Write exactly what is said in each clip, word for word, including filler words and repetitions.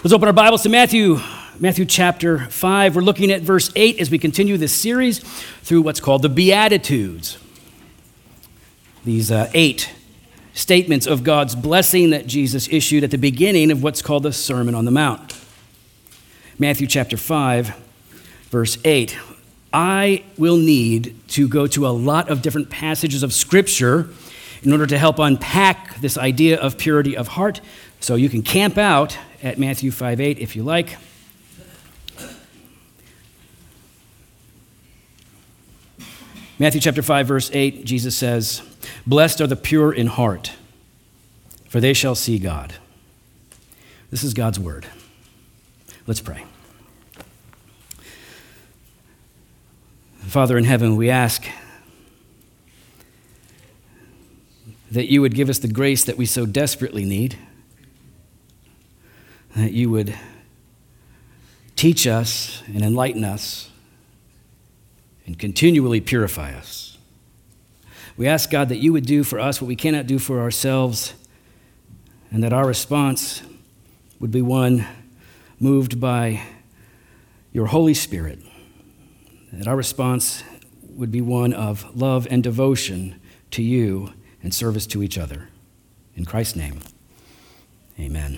Let's open our Bibles to Matthew, Matthew chapter five. We're looking at verse eight as we continue this series through what's called the Beatitudes. These uh, eight statements of God's blessing that Jesus issued at the beginning of what's called the Sermon on the Mount. Matthew chapter five, verse eight. I will need to go to a lot of different passages of Scripture in order to help unpack this idea of purity of heart. So you can camp out at Matthew five eight if you like. Matthew chapter five, verse eight, Jesus says, "Blessed are the pure in heart, for they shall see God." This is God's word. Let's pray. Father in heaven, we ask that you would give us the grace that we so desperately need, that you would teach us and enlighten us and continually purify us. We ask, God, that you would do for us what we cannot do for ourselves, and that our response would be one moved by your Holy Spirit, that our response would be one of love and devotion to you and service to each other. In Christ's name, amen.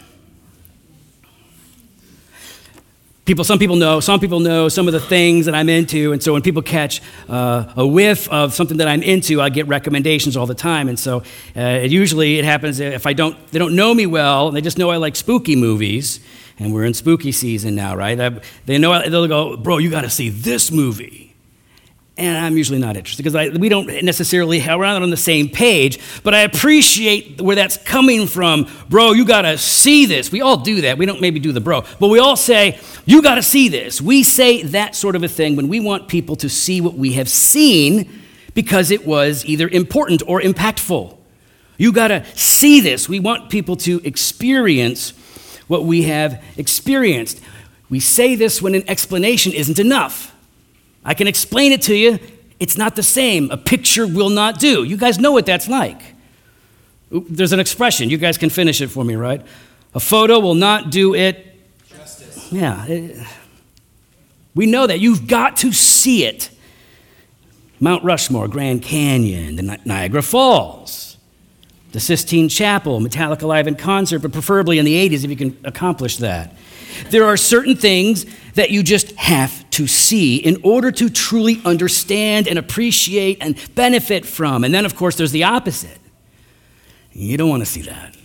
People, some people know, some people know some of the things that I'm into, and so when people catch uh, a whiff of something that I'm into, I get recommendations all the time, and so uh, it usually it happens if I don't, they don't know me well, they just know I like spooky movies, and we're in spooky season now, right? I, they know, they'll go, "Bro, you got to see this movie." And I'm usually not interested because I, we don't necessarily have around on the same page, but I appreciate where that's coming from. "Bro, you got to see this." We all do that. We don't maybe do the bro, but we all say, "You got to see this." We say that sort of a thing when we want people to see what we have seen because it was either important or impactful. You got to see this. We want people to experience what we have experienced. We say this when an explanation isn't enough. I can explain it to you. It's not the same. A picture will not do. You guys know what that's like. There's an expression. You guys can finish it for me, right? A photo will not do it justice. Yeah. We know that. You've got to see it. Mount Rushmore, Grand Canyon, the Niagara Falls, the Sistine Chapel, Metallica live in concert, but preferably in the eighties if you can accomplish that. There are certain things that you just have to see in order to truly understand and appreciate and benefit from. And then, of course, there's the opposite. You don't want to see that.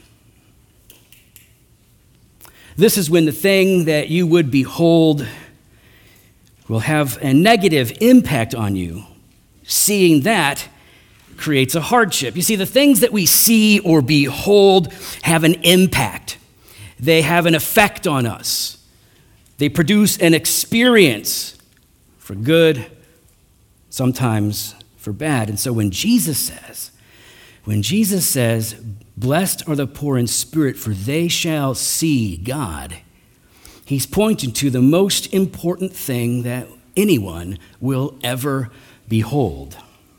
This is when the thing that you would behold will have a negative impact on you. Seeing that creates a hardship. You see, the things that we see or behold have an impact. They have an effect on us. They produce an experience for good, sometimes for bad. And so when Jesus says, when Jesus says, "Blessed are the poor in spirit, for they shall see God," he's pointing to the most important thing that anyone will ever behold.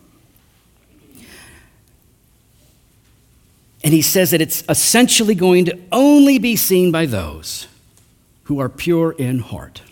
And he says that it's essentially going to only be seen by those who are pure in heart.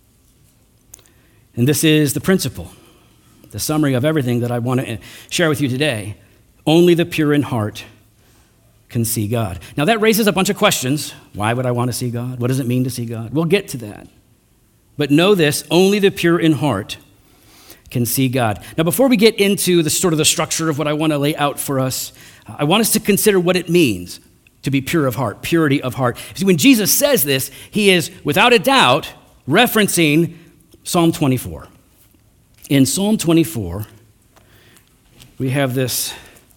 And this is the principle, the summary of everything that I want to share with you today. Only the pure in heart can see God. Now that raises a bunch of questions. Why would I want to see God? What does it mean to see God? We'll get to that. But know this, only the pure in heart can see God. Now before we get into the sort of the structure of what I want to lay out for us, I want us to consider what it means to be pure of heart, purity of heart. See, when Jesus says this, he is without a doubt referencing Psalm twenty-four. In Psalm twenty-four, we have this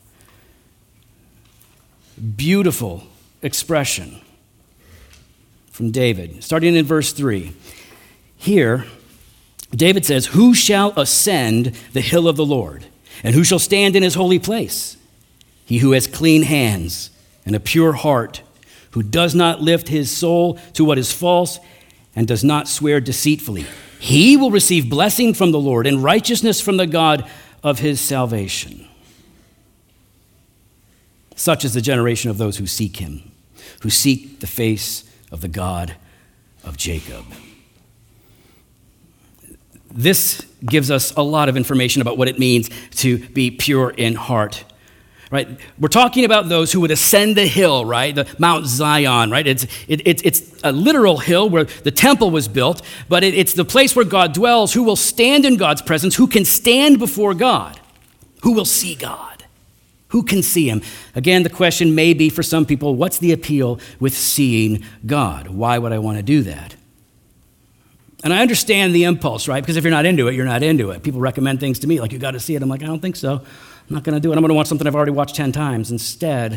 beautiful expression from David, starting in verse three. Here, David says, "Who shall ascend the hill of the Lord? And who shall stand in his holy place? He who has clean hands and a pure heart, who does not lift his soul to what is false and does not swear deceitfully. He will receive blessing from the Lord and righteousness from the God of his salvation." Such is the generation of those who seek him, who seek the face of the God of Jacob. This gives us a lot of information about what it means to be pure in heart. Right? We're talking about those who would ascend the hill, right? The Mount Zion, right? It's, it, it, it's a literal hill where the temple was built, but it, it's the place where God dwells, who will stand in God's presence, who can stand before God, who will see God, who can see him. Again, the question may be for some people, what's the appeal with seeing God? Why would I want to do that? And I understand the impulse, right? Because if you're not into it, you're not into it. People recommend things to me like, you got to see it. I'm like, I don't think so. I'm not going to do it. I'm going to watch something I've already watched ten times instead.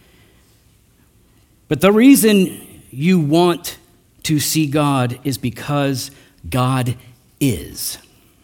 But the reason you want to see God is because God is.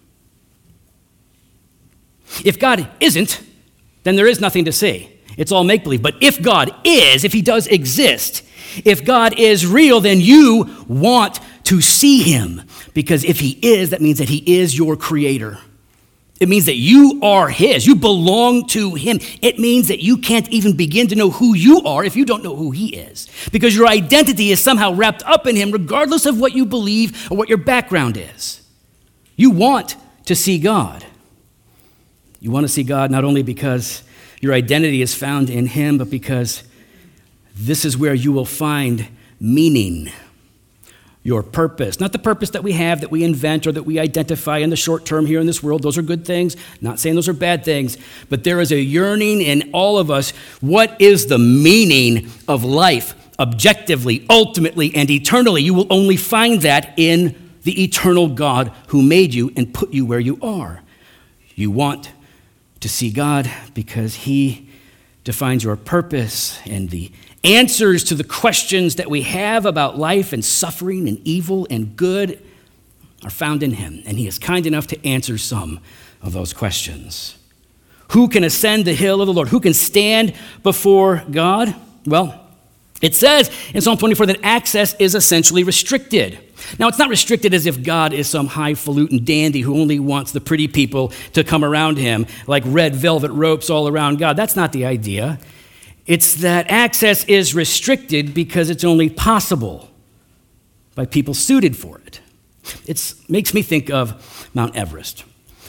If God isn't, then there is nothing to see. It's all make-believe. But if God is, if he does exist, if God is real, then you want to see him. Because if he is, that means that he is your creator. It means that you are his. You belong to him. It means that you can't even begin to know who you are if you don't know who he is. Because your identity is somehow wrapped up in him, regardless of what you believe or what your background is. You want to see God. You want to see God not only because your identity is found in him, but because this is where you will find meaning. Your purpose, not the purpose that we have, that we invent or that we identify in the short term here in this world. Those are good things. Not saying those are bad things, but there is a yearning in all of us. What is the meaning of life, objectively, ultimately, and eternally? You will only find that in the eternal God who made you and put you where you are. You want to see God because he defines your purpose, and the answers to the questions that we have about life and suffering and evil and good are found in him, and he is kind enough to answer some of those questions. Who can ascend the hill of the Lord? Who can stand before God? Well, it says in Psalm twenty-four that access is essentially restricted. Now, it's not restricted as if God is some highfalutin dandy who only wants the pretty people to come around him like red velvet ropes all around God. That's not the idea. It's that access is restricted because it's only possible by people suited for it. It makes me think of Mount Everest.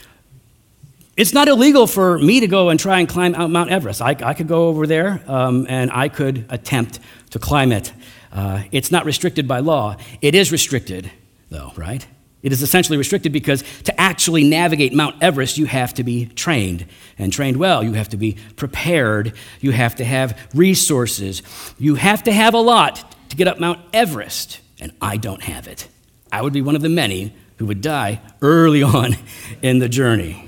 It's not illegal for me to go and try and climb out Mount Everest. I, I could go over there um, and I could attempt to climb it. Uh, it's not restricted by law. It is restricted, though, right? It is essentially restricted because to actually navigate Mount Everest, you have to be trained, and trained well. You have to be prepared. You have to have resources. You have to have a lot to get up Mount Everest, and I don't have it. I would be one of the many who would die early on in the journey.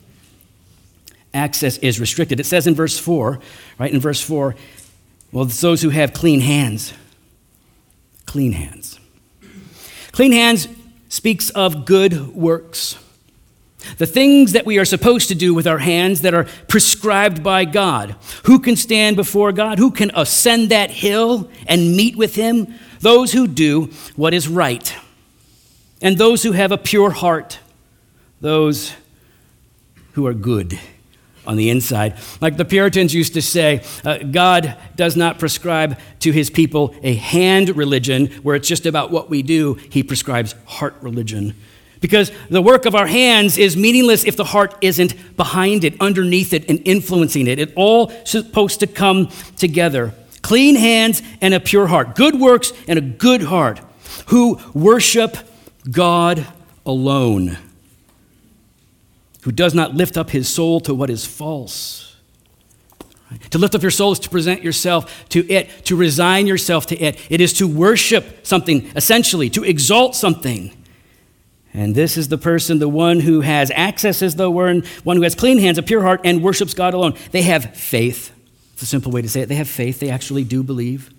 Access is restricted. It says in verse four, right, in verse four, well, it's those who have clean hands. Clean hands. Clean hands speaks of good works. The things that we are supposed to do with our hands that are prescribed by God. Who can stand before God? Who can ascend that hill and meet with him? Those who do what is right. And those who have a pure heart. Those who are good on the inside. Like the Puritans used to say, uh, God does not prescribe to his people a hand religion where it's just about what we do. He prescribes heart religion. Because the work of our hands is meaningless if the heart isn't behind it, underneath it, and influencing it. It's all supposed to come together. Clean hands and a pure heart. Good works and a good heart. Who worship God alone. Who does not lift up his soul to what is false. Right? To lift up your soul is to present yourself to it, to resign yourself to it. It is to worship something, essentially, to exalt something. And this is the person, the one who has access as the one, one who has clean hands, a pure heart, and worships God alone. They have faith. It's a simple way to say it. They have faith. They actually do believe.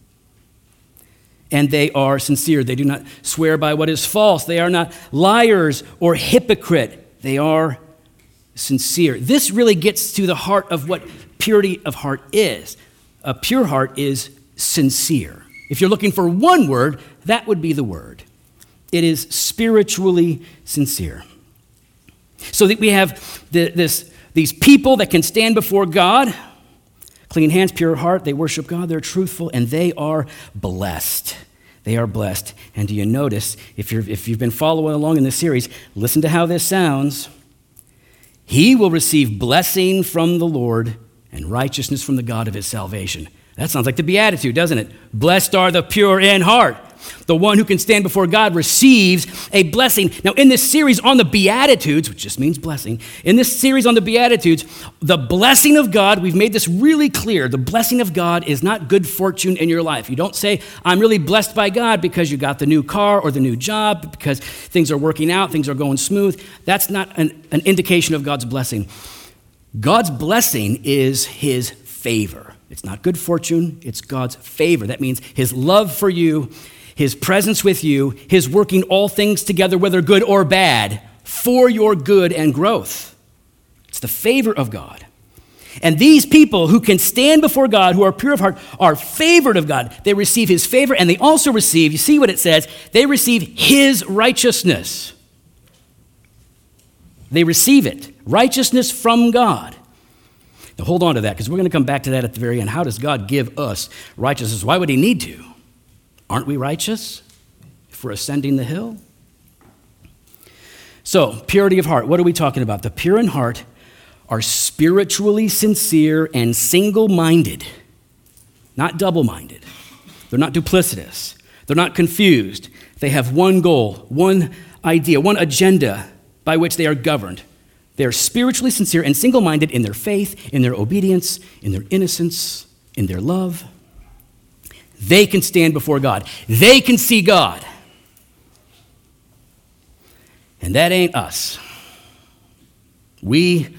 And they are sincere. They do not swear by what is false. They are not liars or hypocrite. They are sincere. This really gets to the heart of what purity of heart is. A pure heart is sincere. If you're looking for one word, that would be the word. It is spiritually sincere. So that we have the, this, these people that can stand before God, clean hands, pure heart, they worship God, they're truthful, and they are blessed. they are blessed. And do you notice, if, you're, if you've been following along in this series, listen to how this sounds. He will receive blessing from the Lord and righteousness from the God of his salvation. That sounds like the Beatitude, doesn't it? Blessed are the pure in heart. The one who can stand before God receives a blessing. Now, in this series on the Beatitudes, which just means blessing, in this series on the Beatitudes, the blessing of God, we've made this really clear. The blessing of God is not good fortune in your life. You don't say, I'm really blessed by God because you got the new car or the new job, because things are working out, things are going smooth. That's not an, an indication of God's blessing. God's blessing is his favor. It's not good fortune, it's God's favor. That means his love for you, his presence with you, his working all things together, whether good or bad, for your good and growth. It's the favor of God. And these people who can stand before God, who are pure of heart, are favored of God. They receive his favor, and they also receive, you see what it says, they receive his righteousness. They receive it, righteousness from God. Now hold on to that, because we're going to come back to that at the very end. How does God give us righteousness? Why would he need to? Aren't we righteous if we're ascending the hill? So, purity of heart. What are we talking about? The pure in heart are spiritually sincere and single-minded, not double-minded. They're not duplicitous. They're not confused. They have one goal, one idea, one agenda by which they are governed. They are spiritually sincere and single-minded in their faith, in their obedience, in their innocence, in their love. They can stand before God. They can see God. And that ain't us. We,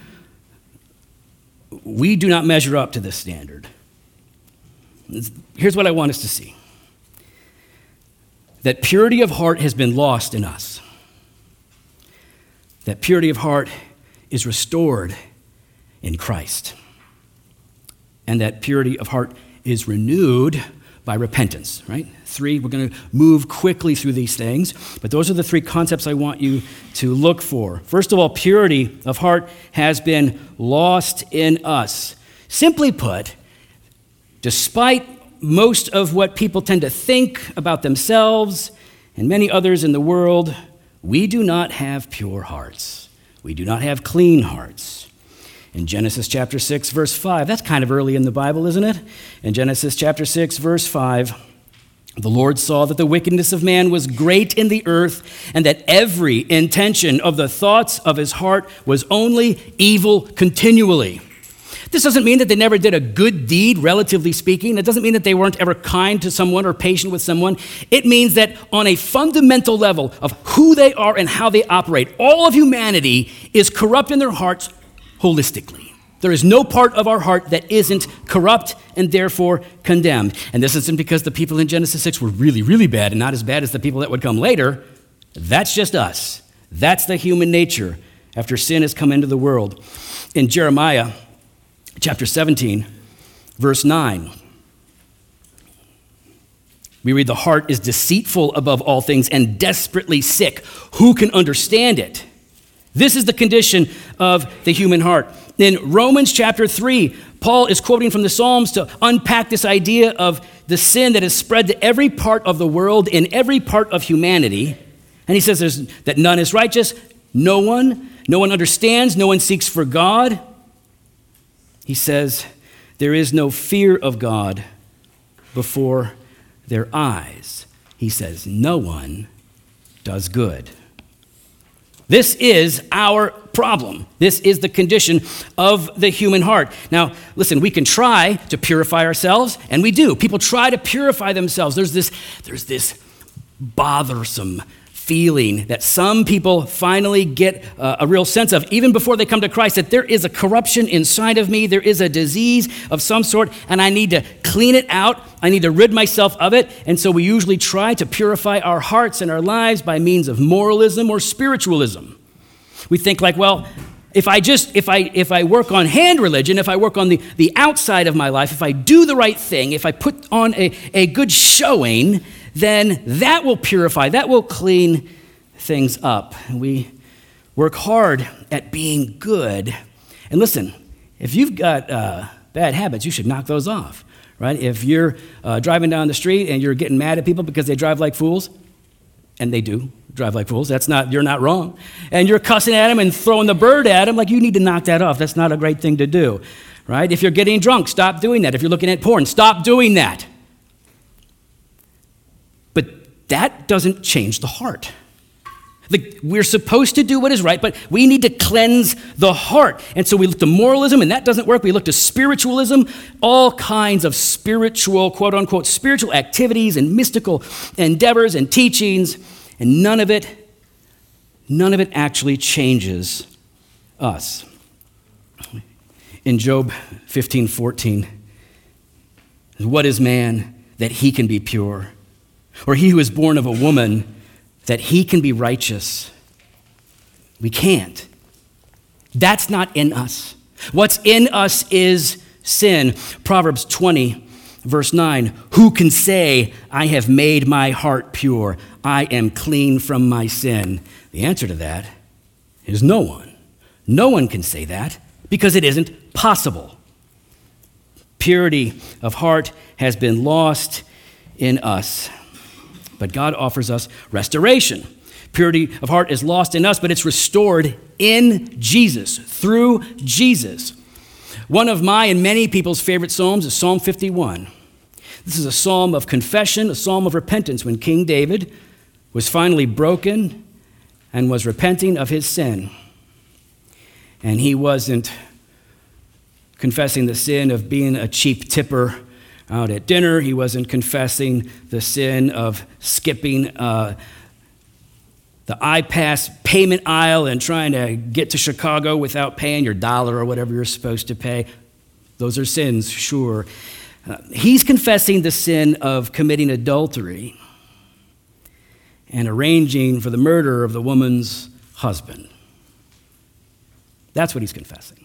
we do not measure up to this standard. Here's what I want us to see. That purity of heart has been lost in us. That purity of heart is restored in Christ. And that purity of heart is renewed by repentance, right? Three, we're going to move quickly through these things, but those are the three concepts I want you to look for. First of all, purity of heart has been lost in us. Simply put, despite most of what people tend to think about themselves and many others in the world, we do not have pure hearts. We do not have clean hearts. In Genesis chapter six, verse five, that's kind of early in the Bible, isn't it? In Genesis chapter six, verse five, the Lord saw that the wickedness of man was great in the earth, and that every intention of the thoughts of his heart was only evil continually. This doesn't mean that they never did a good deed, relatively speaking. It doesn't mean that they weren't ever kind to someone or patient with someone. It means that on a fundamental level of who they are and how they operate, all of humanity is corrupt in their hearts holistically. There is no part of our heart that isn't corrupt and therefore condemned. And this isn't because the people in Genesis six were really, really bad and not as bad as the people that would come later. That's just us. That's the human nature after sin has come into the world. In Jeremiah chapter seventeen, verse nine, we read, the heart is deceitful above all things and desperately sick. Who can understand it? This is the condition of the human heart. In Romans chapter three, Paul is quoting from the Psalms to unpack this idea of the sin that has spread to every part of the world, in every part of humanity. And he says there's, that none is righteous, no one, no one understands, no one seeks for God. He says there is no fear of God before their eyes. He says no one does good. This is our problem. This is the condition of the human heart. Now, listen, we can try to purify ourselves, and we do. People try to purify themselves. There's this, there's this bothersome feeling that some people finally get uh, a real sense of, even before they come to Christ, that there is a corruption inside of me, there is a disease of some sort, and I need to clean it out. I need to rid myself of it. And so we usually try to purify our hearts and our lives by means of moralism or spiritualism. We think like, well, if I just, if I if I work on hand religion, if I work on the, the outside of my life, if I do the right thing, if I put on a, a good showing, then that will purify, that will clean things up. And we work hard at being good. And listen, if you've got uh, bad habits, you should knock those off, right? If you're uh, driving down the street and you're getting mad at people because they drive like fools, and they do drive like fools, that's not, you're not wrong, and you're cussing at them and throwing the bird at them, like, you need to knock that off. That's not a great thing to do, right? If you're getting drunk, stop doing that. If you're looking at porn, stop doing that. But that doesn't change the heart. The, we're supposed to do what is right, but we need to cleanse the heart. And so we look to moralism, and that doesn't work. We look to spiritualism, all kinds of spiritual, quote unquote, spiritual activities and mystical endeavors and teachings, and none of it, none of it actually changes us. In Job fifteen fourteen, what is man that he can be pure? Or he who is born of a woman that he can be righteous? We can't. That's not in us. What's in us is sin. Proverbs twenty, verse nine, who can say, I have made my heart pure, I am clean from my sin? The answer to that is no one. No one can say that because it isn't possible. Purity of heart has been lost in us. But God offers us restoration. Purity of heart is lost in us, but it's restored in Jesus, through Jesus. One of my and many people's favorite psalms is Psalm fifty-one. This is a psalm of confession, a psalm of repentance when King David was finally broken and was repenting of his sin. And he wasn't confessing the sin of being a cheap tipper out at dinner. He wasn't confessing the sin of skipping uh, the iPass payment aisle and trying to get to Chicago without paying your dollar or whatever you're supposed to pay. Those are sins, sure. Uh, he's confessing the sin of committing adultery and arranging for the murder of the woman's husband. That's what he's confessing.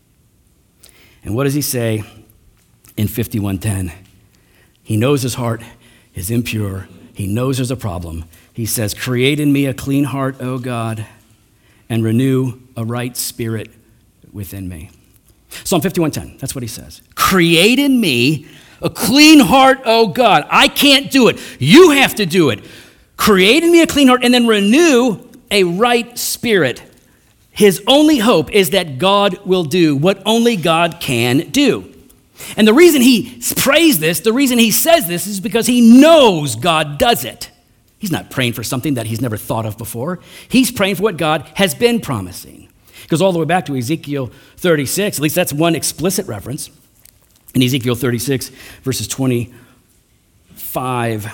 And what does he say in fifty-one ten? He knows his heart is impure. He knows there's a problem. He says, create in me a clean heart, O God, and renew a right spirit within me. Psalm fifty-one ten, that's what he says. Create in me a clean heart, O God. I can't do it. You have to do it. Create in me a clean heart and then renew a right spirit. His only hope is that God will do what only God can do. And the reason he prays this, the reason he says this is because he knows God does it. He's not praying for something that he's never thought of before. He's praying for what God has been promising. It goes all the way back to Ezekiel thirty-six. At least that's one explicit reference. In Ezekiel thirty-six, verses twenty-five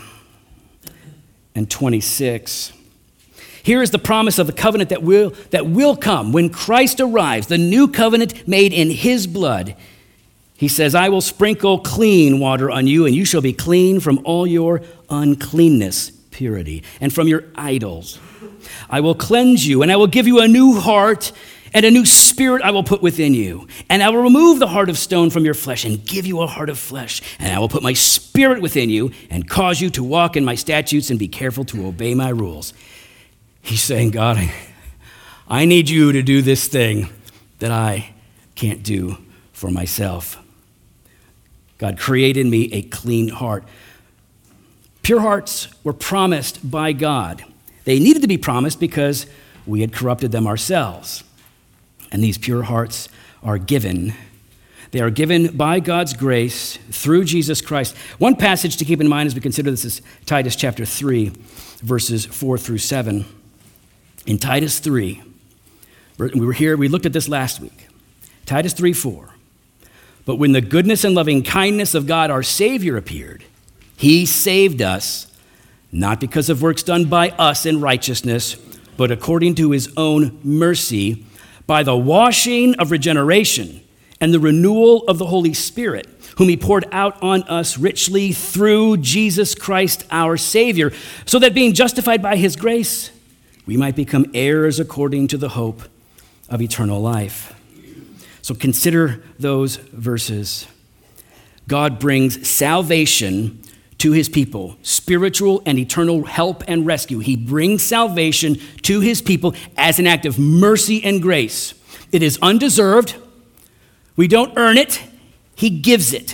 and twenty-six. Here is the promise of the covenant that will, that will come when Christ arrives, the new covenant made in his blood. He says, I will sprinkle clean water on you, and you shall be clean from all your uncleanness, purity, and from your idols. I will cleanse you, and I will give you a new heart, and a new spirit I will put within you. And I will remove the heart of stone from your flesh and give you a heart of flesh. And I will put my spirit within you and cause you to walk in my statutes and be careful to obey my rules. He's saying, God, I, I need you to do this thing that I can't do for myself. God, create in me a clean heart. Pure hearts were promised by God. They needed to be promised because we had corrupted them ourselves. And these pure hearts are given. They are given by God's grace through Jesus Christ. One passage to keep in mind as we consider this is Titus chapter three, verses four through seven. In Titus three, we were here, we looked at this last week. Titus three four. But when the goodness and loving kindness of God our Savior appeared, he saved us, not because of works done by us in righteousness, but according to his own mercy, by the washing of regeneration and the renewal of the Holy Spirit, whom he poured out on us richly through Jesus Christ our Savior, so that being justified by his grace, we might become heirs according to the hope of eternal life. So consider those verses. God brings salvation to his people, spiritual and eternal help and rescue. He brings salvation to his people as an act of mercy and grace. It is undeserved. We don't earn it. He gives it.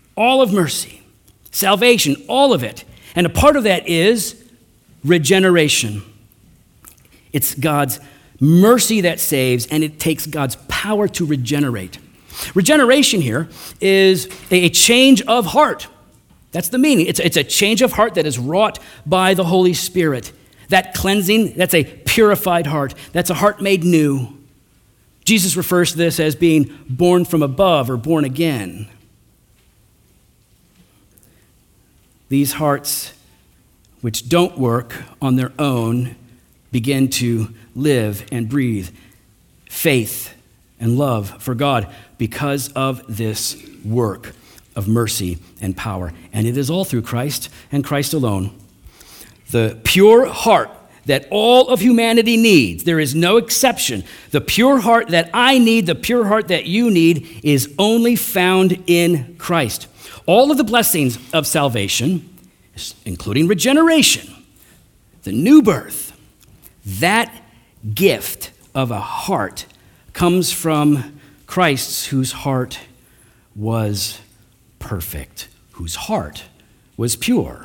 all of mercy, salvation, all of it. And a part of that is regeneration. It's God's mercy that saves, and it takes God's power to regenerate. Regeneration here is a change of heart. That's the meaning. It's, it's a change of heart that is wrought by the Holy Spirit. That cleansing, that's a purified heart. That's a heart made new. Jesus refers to this as being born from above or born again. These hearts, which don't work on their own, begin to live and breathe faith and love for God because of this work of mercy and power. And it is all through Christ and Christ alone. The pure heart that all of humanity needs, there is no exception. The pure heart that I need, the pure heart that you need, is only found in Christ. All of the blessings of salvation, including regeneration, the new birth, that gift of a heart comes from Christ, whose heart was perfect, whose heart was pure.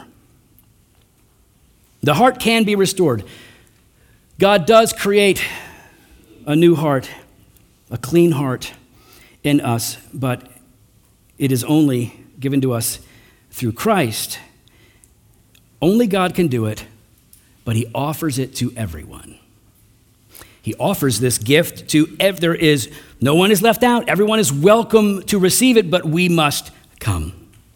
The heart can be restored. God does create a new heart, a clean heart in us, but it is only given to us through Christ. Only God can do it, but he offers it to everyone. He offers this gift to every, there is, no one is left out. Everyone is welcome to receive it, but we must come.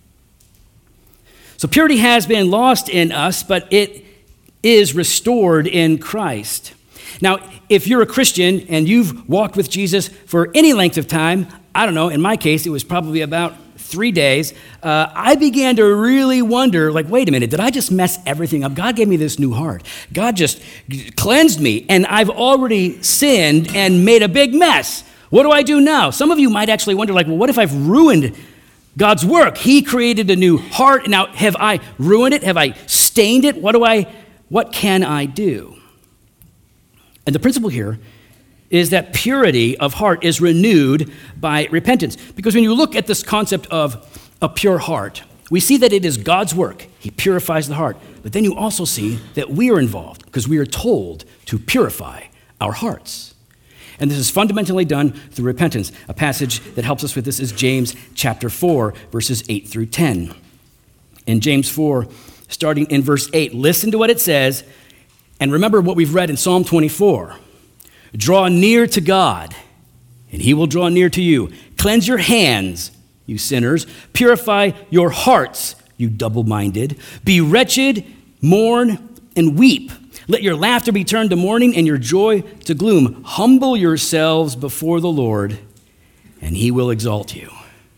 So purity has been lost in us, but it is restored in Christ. Now, if you're a Christian and you've walked with Jesus for any length of time, I don't know, in my case, it was probably about three days, uh, I began to really wonder, like, wait a minute, did I just mess everything up? God gave me this new heart. God just cleansed me, and I've already sinned and made a big mess. What do I do now? Some of you might actually wonder, like, well, what if I've ruined God's work? He created a new heart. Now, have I ruined it? Have I stained it? What do I, what can I do? And the principle here is that purity of heart is renewed by repentance. Because when you look at this concept of a pure heart, we see that it is God's work. He purifies the heart. But then you also see that we are involved because we are told to purify our hearts. And this is fundamentally done through repentance. A passage that helps us with this is James chapter four, verses eight through ten. In James four, starting in verse eight, listen to what it says, and remember what we've read in Psalm twenty-four. Draw near to God, and he will draw near to you. Cleanse your hands, you sinners. Purify your hearts, you double-minded. Be wretched, mourn, and weep. Let your laughter be turned to mourning and your joy to gloom. Humble yourselves before the Lord, and he will exalt you.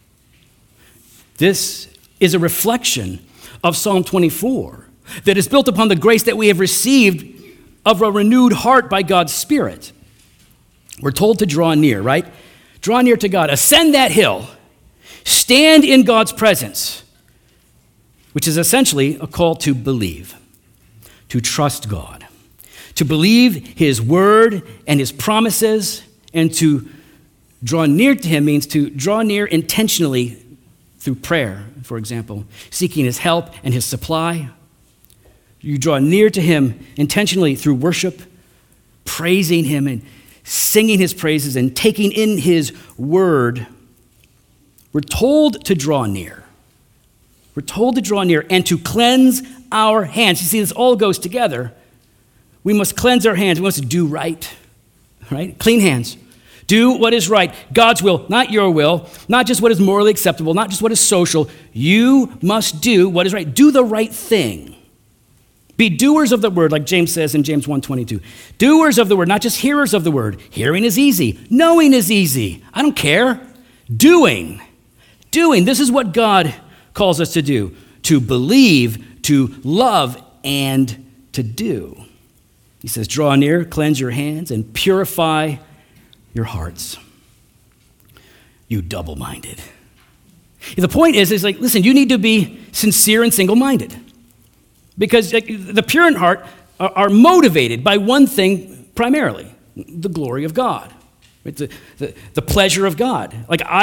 This is a reflection of Psalm twenty-four that is built upon the grace that we have received of a renewed heart by God's Spirit. We're told to draw near, right? Draw near to God. Ascend that hill. Stand in God's presence, which is essentially a call to believe, to trust God, to believe his word and his promises, and to draw near to him means to draw near intentionally through prayer, for example, seeking his help and his supply. You draw near to him intentionally through worship, praising him and singing his praises and taking in his word. We're told to draw near. We're told to draw near and to cleanse our hands. You see, this all goes together. We must cleanse our hands. We must do right, right? Clean hands. Do what is right. God's will, not your will, not just what is morally acceptable, not just what is social. You must do what is right. Do the right thing. Be doers of the word, like James says in James one twenty-two. Doers of the word, not just hearers of the word. Hearing is easy. Knowing is easy. I don't care. Doing. Doing. This is what God calls us to do. To believe, to love, and to do. He says, draw near, cleanse your hands, and purify your hearts. You double-minded. The point is, is like, listen, you need to be sincere and single-minded. Because like, the pure in heart are, are motivated by one thing primarily, the glory of God, right? the, the, the pleasure of God. Like I,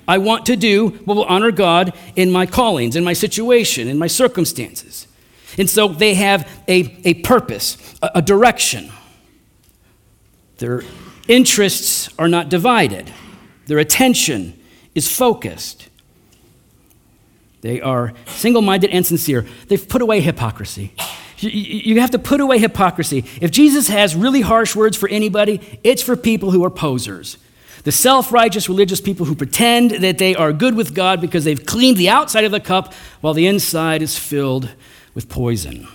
I want to do what will honor God in my callings, in my situation, in my circumstances. And so they have a, a purpose, a, a direction. Their interests are not divided. Their attention is focused. They are single-minded and sincere. They've put away hypocrisy. You have to put away hypocrisy. If Jesus has really harsh words for anybody, it's for people who are posers. The self-righteous religious people who pretend that they are good with God because they've cleaned the outside of the cup while the inside is filled with poison.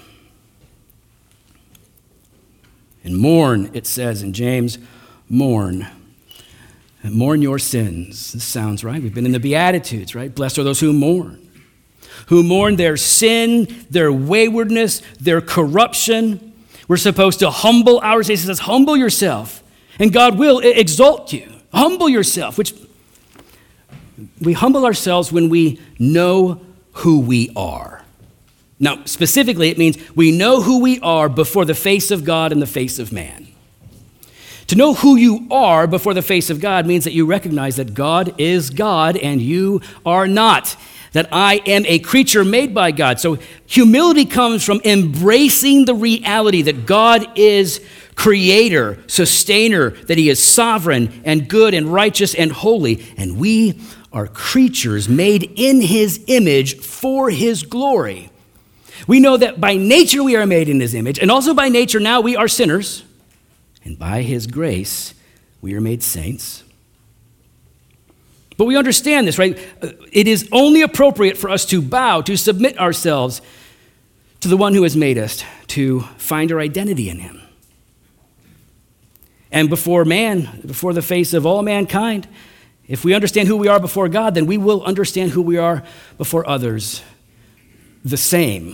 And mourn, it says in James, mourn. And mourn your sins. This sounds right. We've been in the Beatitudes, right? Blessed are those who mourn. Who mourn their sin, their waywardness, their corruption. We're supposed to humble ourselves. He says, humble yourself, and God will exalt you. Humble yourself, which we humble ourselves when we know who we are. Now, specifically, it means we know who we are before the face of God and the face of man. To know who you are before the face of God means that you recognize that God is God and you are not. That I am a creature made by God. So humility comes from embracing the reality that God is creator, sustainer, that he is sovereign and good and righteous and holy. And we are creatures made in his image for his glory. We know that by nature we are made in his image, and also by nature now we are sinners. And by his grace, we are made saints. But we understand this, right? It is only appropriate for us to bow, to submit ourselves to the one who has made us, to find our identity in him. And before man, before the face of all mankind, if we understand who we are before God, then we will understand who we are before others the same.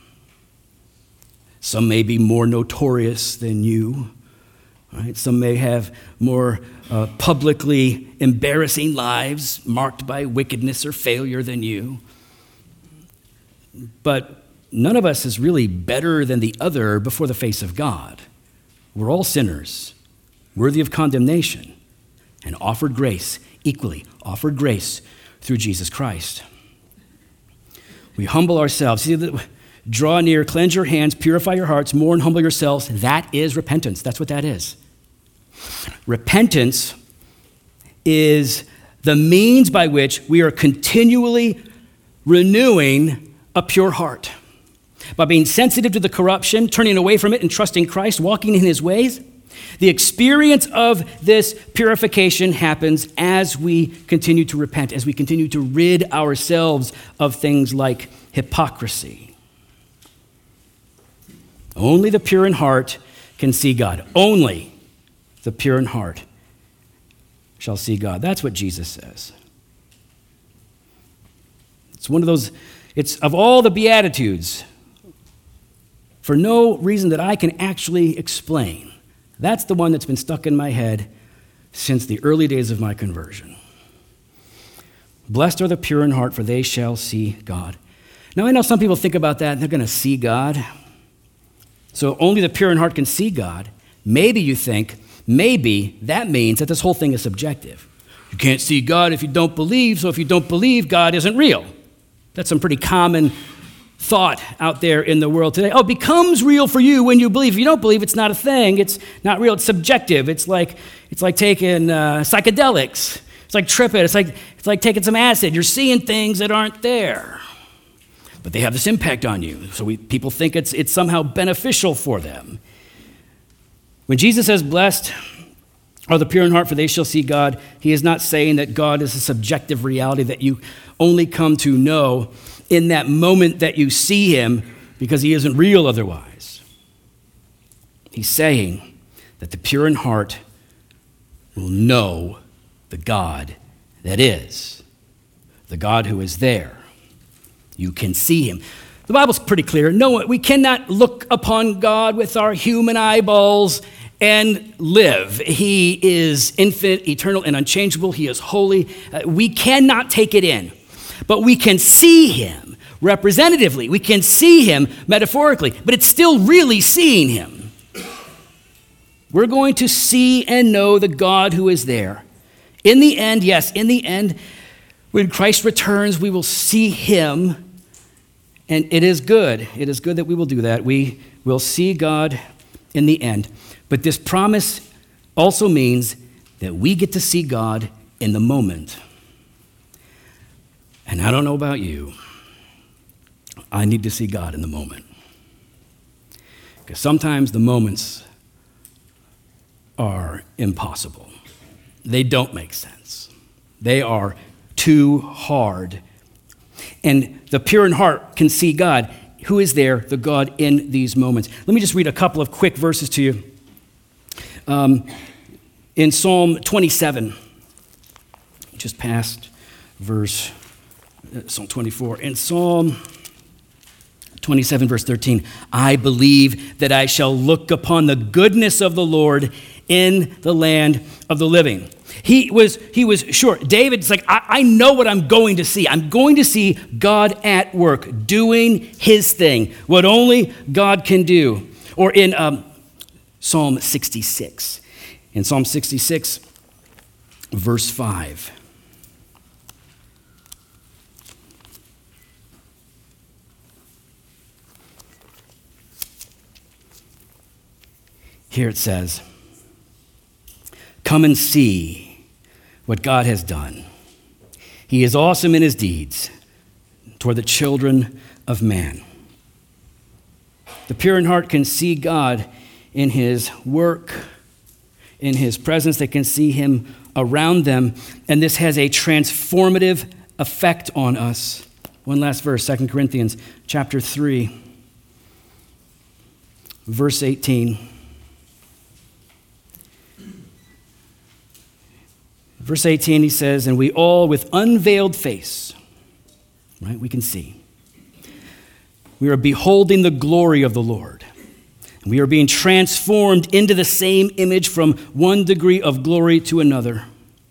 Some may be more notorious than you. Right? Some may have more uh, publicly embarrassing lives marked by wickedness or failure than you. But none of us is really better than the other before the face of God. We're all sinners, worthy of condemnation, and offered grace, equally offered grace through Jesus Christ. We humble ourselves. See, draw near, cleanse your hands, purify your hearts, mourn, humble yourselves. That is repentance. That's what that is. Repentance is the means by which we are continually renewing a pure heart. By being sensitive to the corruption, turning away from it and trusting Christ, walking in his ways. The experience of this purification happens as we continue to repent, as we continue to rid ourselves of things like hypocrisy. Only the pure in heart can see God. Only the pure in heart shall see God. That's what Jesus says. It's one of those, it's of all the Beatitudes, for no reason that I can actually explain, that's the one that's been stuck in my head since the early days of my conversion. Blessed are the pure in heart, for they shall see God. Now, I know some people think about that, and they're going to see God. So only the pure in heart can see God. Maybe you think, maybe that means that this whole thing is subjective. You can't see God if you don't believe, so if you don't believe, God isn't real. That's some pretty common thought out there in the world today. Oh, it becomes real for you when you believe. If you don't believe, it's not a thing. It's not real. It's subjective. It's like it's like taking uh, psychedelics. It's like tripping. It's like it's like taking some acid. You're seeing things that aren't there, but they have this impact on you. So we, people think it's it's somehow beneficial for them. When Jesus says, "Blessed are the pure in heart, for they shall see God," he is not saying that God is a subjective reality that you only come to know in that moment that you see him, because he isn't real otherwise. He's saying that the pure in heart will know the God that is, the God who is there. You can see him. The Bible's pretty clear. No, we cannot look upon God with our human eyeballs and live. He is infinite, eternal, and unchangeable. He is holy. Uh, we cannot take it in. But we can see him representatively. We can see him metaphorically, but it's still really seeing him. We're going to see and know the God who is there. In the end, yes, in the end, When Christ returns, we will see him, and it is good. It is good that we will do that. We will see God in the end. But this promise also means that we get to see God in the moment. And I don't know about you, I need to see God in the moment. Because sometimes the moments are impossible. They don't make sense. They are too hard. And the pure in heart can see God. Who is there, the God in these moments? Let me just read a couple of quick verses to you. Um, in Psalm twenty-seven, just past verse, uh, Psalm twenty-four. In Psalm twenty-seven, verse thirteen, I believe that I shall look upon the goodness of the Lord in the land of the living. He was, he was sure. David's like, I, I know what I'm going to see. I'm going to see God at work, doing his thing, what only God can do. Or in um, Psalm sixty-six. In Psalm sixty-six, verse five. Here it says, come and see what God has done. He is awesome in his deeds toward the children of man. The pure in heart can see God in his work, in his presence. They can see him around them, and this has a transformative effect on us. One last verse, Second Corinthians chapter three, verse eighteen. Verse eighteen, he says, and we all with unveiled face, right, we can see. We are beholding the glory of the Lord. And we are being transformed into the same image from one degree of glory to another.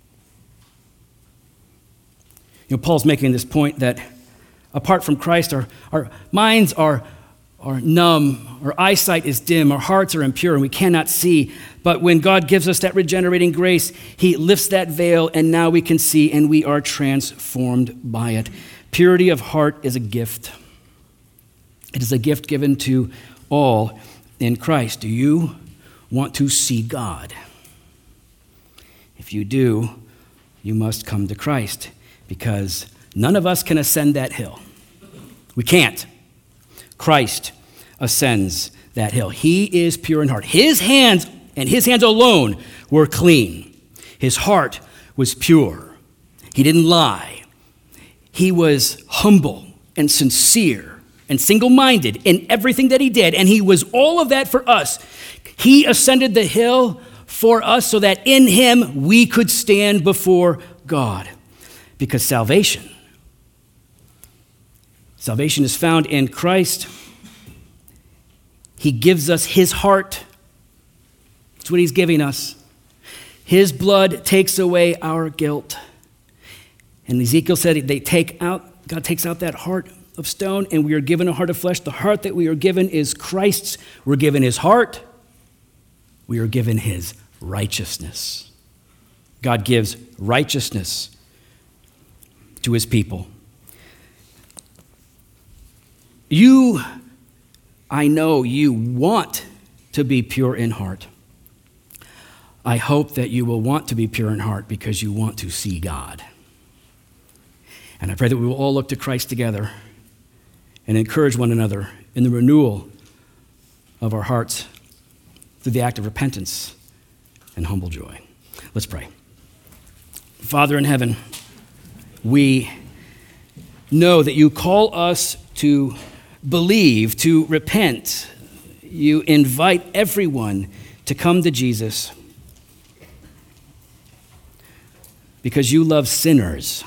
You know, Paul's making this point that apart from Christ, our, our minds are, are numb, our eyesight is dim, our hearts are impure, and we cannot see. But when God gives us that regenerating grace, he lifts that veil, and now we can see, and we are transformed by it. Purity of heart is a gift. It is a gift given to all in Christ. Do you want to see God? If you do, you must come to Christ, because none of us can ascend that hill. We can't. Christ ascends that hill. He is pure in heart. His hands, and his hands alone, were clean. His heart was pure. He didn't lie. He was humble and sincere and single-minded in everything that he did, and he was all of that for us. He ascended the hill for us so that in him we could stand before God. Because salvation, salvation is found in Christ. He gives us his heart. That's what he's giving us. His blood takes away our guilt. And Ezekiel said they take out, God takes out that heart of stone, and we are given a heart of flesh. The heart that we are given is Christ's. We're given his heart. We are given his righteousness. God gives righteousness to his people. You, I know you want to be pure in heart. I hope that you will want to be pure in heart because you want to see God. And I pray that we will all look to Christ together and encourage one another in the renewal of our hearts through the act of repentance and humble joy. Let's pray. Father in heaven, we know that you call us to believe, to repent. You invite everyone to come to Jesus because you love sinners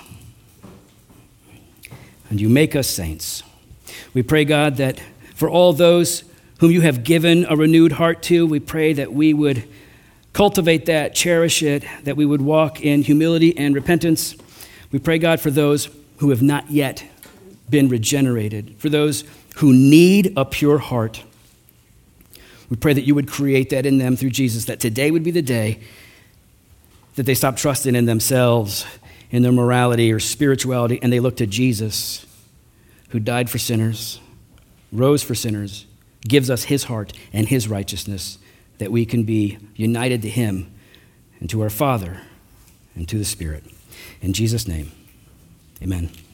and you make us saints. We pray, God, that for all those whom you have given a renewed heart to, we pray that we would cultivate that, cherish it, that we would walk in humility and repentance. We pray, God, for those who have not yet been regenerated, for those who need a pure heart. We pray that you would create that in them through Jesus, that today would be the day that they stop trusting in themselves in their morality or spirituality, and they look to Jesus, who died for sinners, rose for sinners, gives us his heart and his righteousness, that we can be united to him and to our Father and to the Spirit. In Jesus' name, amen.